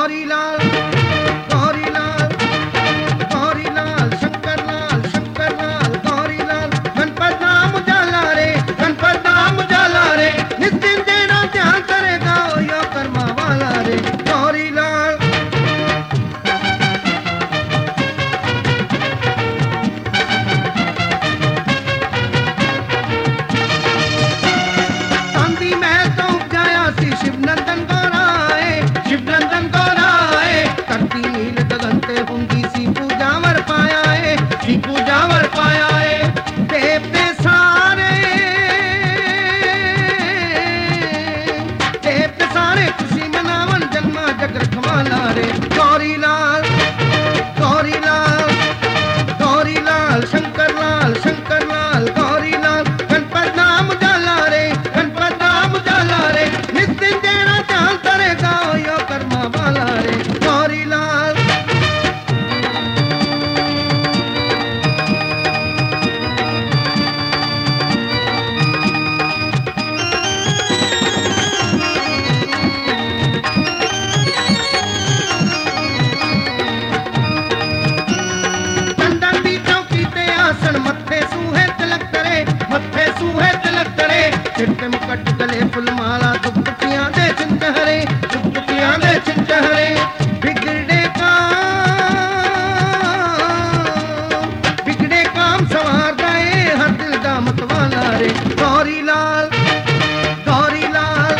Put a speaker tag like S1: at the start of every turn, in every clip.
S1: गौरी लाल गौरी लाल गौरी लाल शंकर लाल गौरी लाल गणपत नाम उजाला रे गणपत नाम उजाला रे निस दिन तेरा ध्यान करेगा यो कर्मा वाला रे गौरी लाल। चांदी में तो उपजाया सी शिवनंदन गौराए करती नील गगनते हुंगी सी पूजावर पाया है सी पूजावर पाया है देवते सारे खुशी मनावन जन्मा जग रखवाला रे गौरी लाल गौरी लाल गौरी लाल शंकर लाल गौरी लाल गणपत नाम उजाला रे गणपत नाम उजाला रे निस दिन तेरा ध्यान करेगा यो कर्मा वाला रे गौरी लाल। चंदन दी चौकी ते आसन मत्थे सूहे तिलक करे सिर ते मुकट गले फुलमाला दुपटियां दे चिंतहरे बिगड़े काम सवार गए हर दिल दा मतवाला रे गौरी लाल गौरी लाल।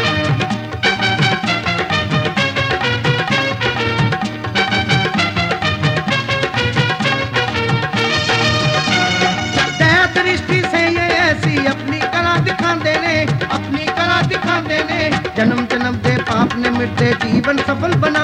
S1: दया दृष्टि से ये ऐसी अपनी कला दिखांदे ने जन्म जन्म दे पाप ने मिटते जीवन सफल बना